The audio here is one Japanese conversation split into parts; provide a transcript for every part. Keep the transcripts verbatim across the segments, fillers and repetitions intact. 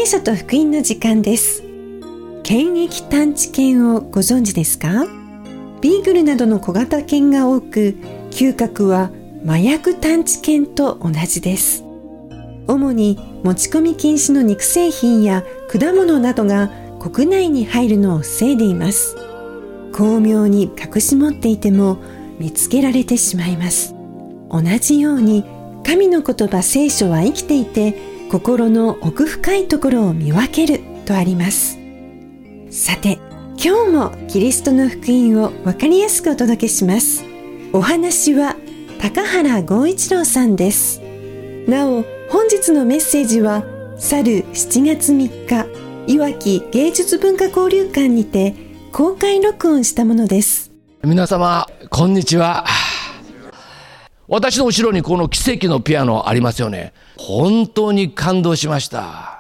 聖書と福音の時間です。検疫探知犬をご存知ですか？ビーグルなどの小型犬が多く、嗅覚は麻薬探知犬と同じです。主に持ち込み禁止の肉製品や果物などが国内に入るのを防いでいます。巧妙に隠し持っていても見つけられてしまいます。同じように神の言葉聖書は生きていて、心の奥深いところを見分けるとあります。さて、今日もキリストの福音を分かりやすくお届けします。お話は高原剛一郎さんです。なお、本日のメッセージは去るしちがつみっか、いわき芸術文化交流館にて公開録音したものです。 皆様こんにちは。私の後ろにこの奇跡のピアノありますよね。本当に感動しました。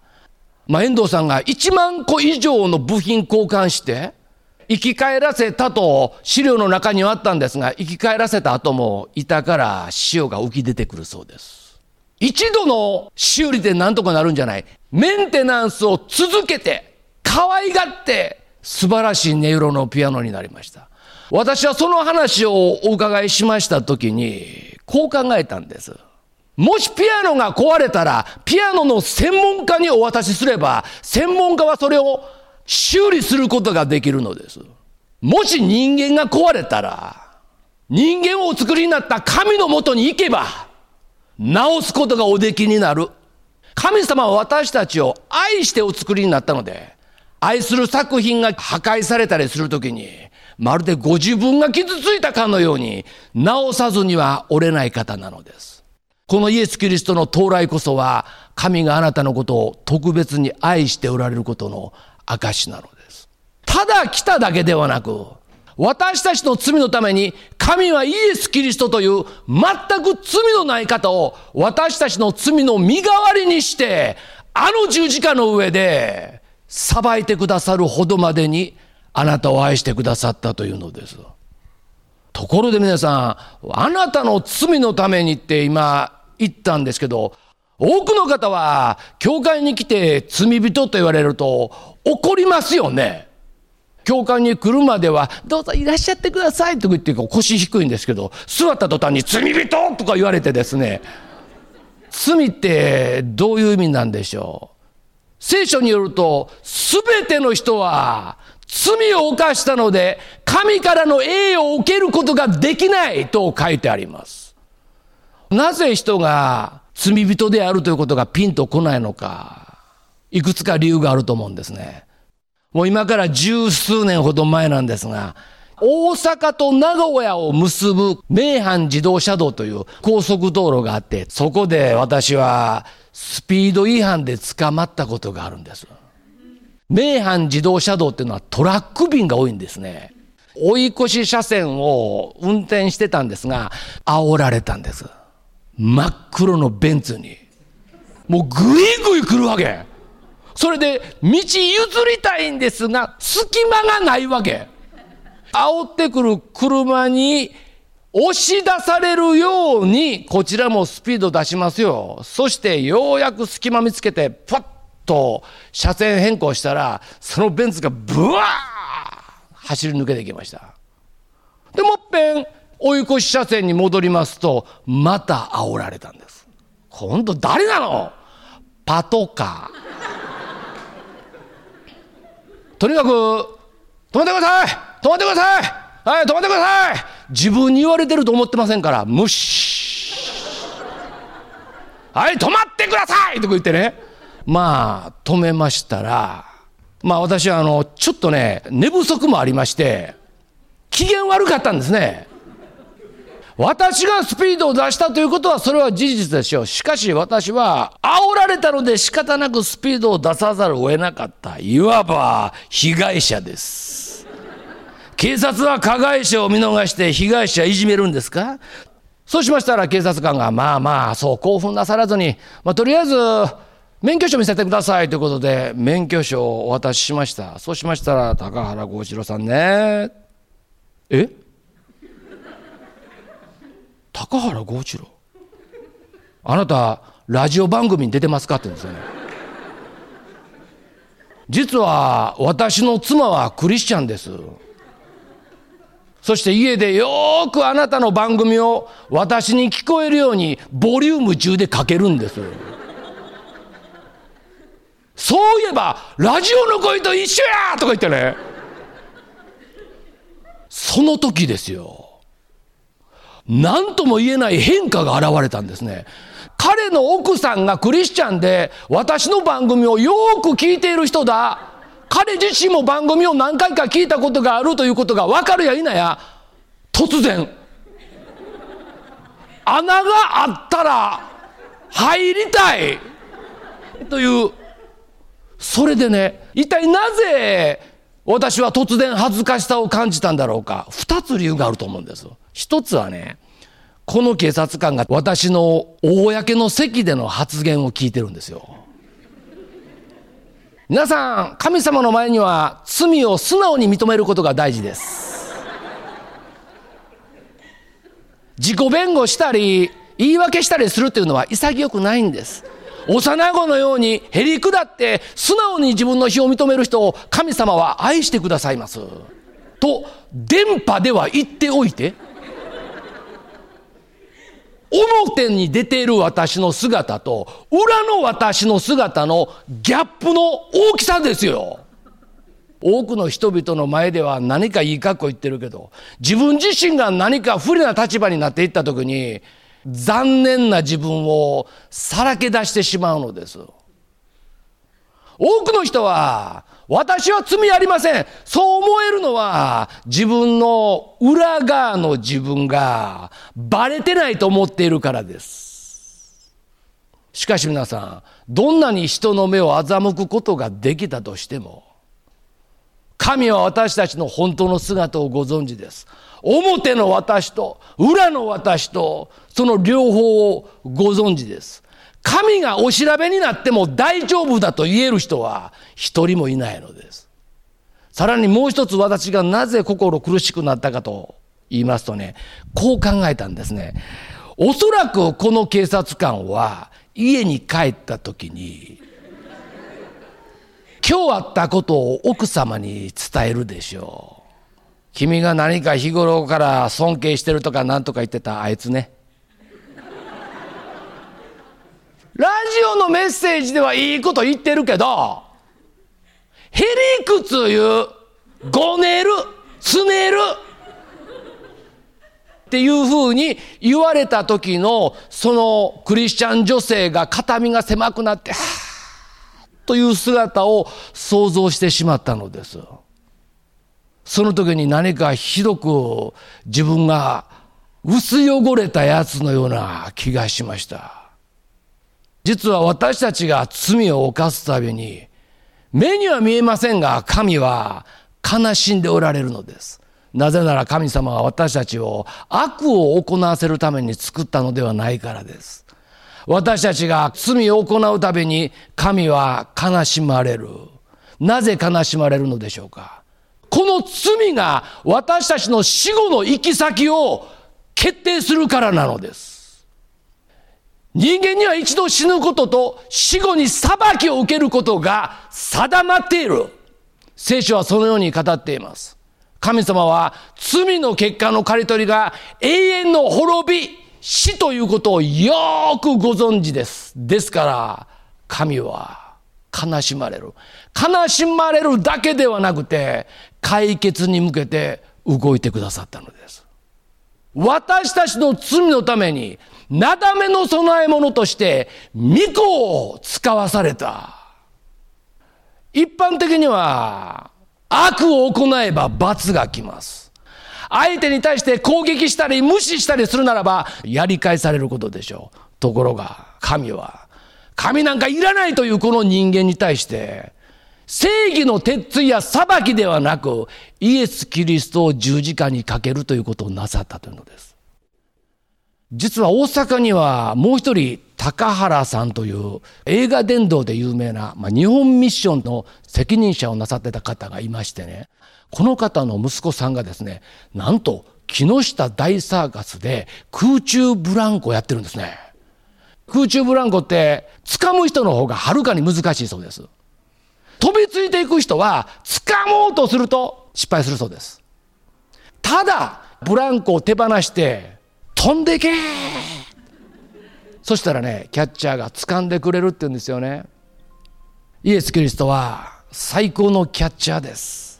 まあ、遠藤さんがいちまんこ以上の部品交換して生き返らせたと資料の中にはあったんですが、生き返らせた後も板から塩が浮き出てくるそうです。一度の修理で何とかなるんじゃない、メンテナンスを続けて可愛がって素晴らしい音色のピアノになりました。私はその話をお伺いしましたときにこう考えたんです。もしピアノが壊れたらピアノの専門家にお渡しすれば、専門家はそれを修理することができるのです。もし人間が壊れたら、人間をお作りになった神のもとに行けば直すことがおできになる。神様は私たちを愛してお作りになったので、愛する作品が破壊されたりするときにまるでご自分が傷ついたかのように直さずにはおれない方なのです。このイエス・キリストの到来こそは、神があなたのことを特別に愛しておられることの証なのです。ただ来ただけではなく、私たちの罪のために神はイエス・キリストという全く罪のない方を私たちの罪の身代わりにして、あの十字架の上で裁いてくださるほどまでにあなたを愛してくださったというのです。ところで皆さん、あなたの罪のためにって今言ったんですけど、多くの方は教会に来て罪人と言われると怒りますよね。教会に来るまではどうぞいらっしゃってくださいと言って腰低いんですけど、座った途端に罪人とか言われてですね、罪ってどういう意味なんでしょう。聖書によると、すべての人は罪を犯したので神からの栄誉を受けることができないと書いてあります。なぜ人が罪人であるということがピンとこないのか、いくつか理由があると思うんですね。もう今から十数年ほど前なんですが、大阪と名古屋を結ぶ名阪自動車道という高速道路があって、そこで私はスピード違反で捕まったことがあるんです。名阪自動車道っていうのはトラック便が多いんですね。追い越し車線を運転してたんですが、煽られたんです。真っ黒のベンツにもうグイグイ来るわけ。それで道譲りたいんですが隙間がないわけ。煽ってくる車に押し出されるようにこちらもスピード出しますよ。そしてようやく隙間見つけてパッと車線変更したら、そのベンツがブワー走り抜けていきました。でもっぺん追い越し車線に戻りますと、また煽られたんです。今度誰なの？パトカー。とにかく止めてください、止めてください、はい止めてください。自分に言われてると思ってませんから、無視。はい止まってくださいとか言ってね、まあ止めましたら、まあ私はあのちょっとね寝不足もありまして機嫌悪かったんですね。私がスピードを出したということはそれは事実でしょう。しかし私は煽られたので仕方なくスピードを出さざるを得なかった、いわば被害者です。警察は加害者を見逃して被害者いじめるんですか？そうしましたら警察官がまあまあそう興奮なさらずに、まあ、とりあえず免許証見せてくださいということで免許証をお渡ししました。そうしましたら、高原剛一郎さんね、え高原剛一郎、あなたラジオ番組に出てますかって言うんですよね。 実は私の妻はクリスチャンです。そして家でよーくあなたの番組を私に聞こえるようにボリューム中でかけるんです。そういえばラジオの声と一緒やとか言ってね、その時ですよ、何とも言えない変化が現れたんですね。彼の奥さんがクリスチャンで私の番組をよく聞いている人だ、彼自身も番組を何回か聞いたことがあるということが分かるや否や、突然穴があったら入りたいという、それでね、一体なぜ私は突然恥ずかしさを感じたんだろうか。二つ理由があると思うんです。一つはね、この警察官が私の公の席での発言を聞いてるんですよ。皆さん、神様の前には罪を素直に認めることが大事です。自己弁護したり言い訳したりするというのは潔くないんです。幼子のようにへり下って素直に自分の非を認める人を神様は愛してくださいますと電波では言っておいて、表に出ている私の姿と裏の私の姿のギャップの大きさですよ。多くの人々の前では何かいい格好言ってるけど、自分自身が何か不利な立場になっていった時に残念な自分をさらけ出してしまうのです。多くの人は私は罪ありません、そう思えるのは自分の裏側の自分がバレてないと思っているからです。しかし皆さん、どんなに人の目を欺くことができたとしても、神は私たちの本当の姿をご存知です。表の私と裏の私とその両方をご存知です。神がお調べになっても大丈夫だと言える人は一人もいないのです。さらにもう一つ、私がなぜ心苦しくなったかと言いますとね、こう考えたんですね。おそらくこの警察官は家に帰った時に今日あったことを奥様に伝えるでしょう。君が何か日頃から尊敬してるとか何とか言ってたあいつね、ラジオのメッセージではいいこと言ってるけど、へりくつ言う、ごねる、つねるっていうふうに言われた時のそのクリスチャン女性が肩身が狭くなってはぁという姿を想像してしまったのです。その時に何かひどく自分が薄汚れたやつのような気がしました。実は私たちが罪を犯すたびに、目には見えませんが神は悲しんでおられるのです。なぜなら神様は私たちを悪を行わせるために作ったのではないからです。私たちが罪を行うたびに神は悲しまれる。なぜ悲しまれるのでしょうか。この罪が私たちの死後の行き先を決定するからなのです。人間には一度死ぬことと死後に裁きを受けることが定まっている。聖書はそのように語っています。神様は罪の結果の刈り取りが永遠の滅び、死ということをよーくご存知です。ですから神は悲しまれる。悲しまれるだけではなくて解決に向けて動いてくださったのです。私たちの罪のためになだめの供え物として御子を使わされた。一般的には悪を行えば罰が来ます。相手に対して攻撃したり無視したりするならばやり返されることでしょう。ところが神は、神なんかいらないというこの人間に対して正義の鉄槌や裁きではなくイエス・キリストを十字架にかけるということをなさったというのです。実は大阪にはもう一人高原さんという映画伝道で有名な、まあ、日本ミッションの責任者をなさってた方がいましてね、この方の息子さんがですね、なんと木下大サーカスで空中ブランコをやってるんですね。空中ブランコって掴む人の方がはるかに難しいそうです。 飛びついていく人は掴もうとすると失敗するそうです。ただブランコを手放して飛んでいけ、そしたらね、キャッチャーが掴んでくれるって言うんですよね。イエス・キリストは最高のキャッチャーです。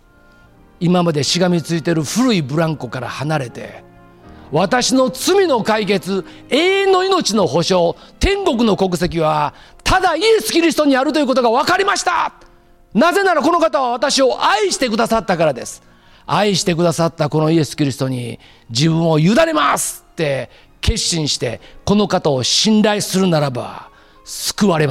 今までしがみついている古いブランコから離れて、私の罪の解決、永遠の命の保証、天国の国籍はただイエス・キリストにあるということが分かりました。なぜならこの方は私を愛してくださったからです。愛してくださったこのイエス・キリストに自分を委ねますって決心して、この方を信頼するならば救われます。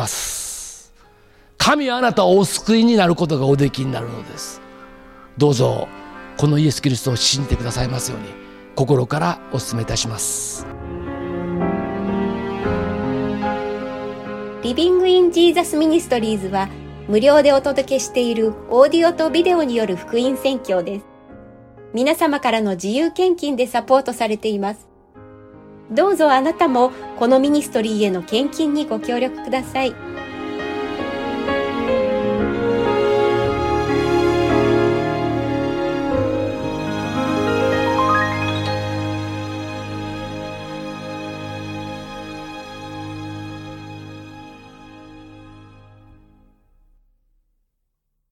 神はあなたをお救いになることがおできになるのです。どうぞこのイエス・キリストを信じてくださいますように心からお勧めいたします。 リビングインジーザスミニストリーズは無料でお届けしているオーディオとビデオによる福音宣教です。皆様からの自由献金でサポートされています。どうぞあなたもこのミニストリーへの献金にご協力ください。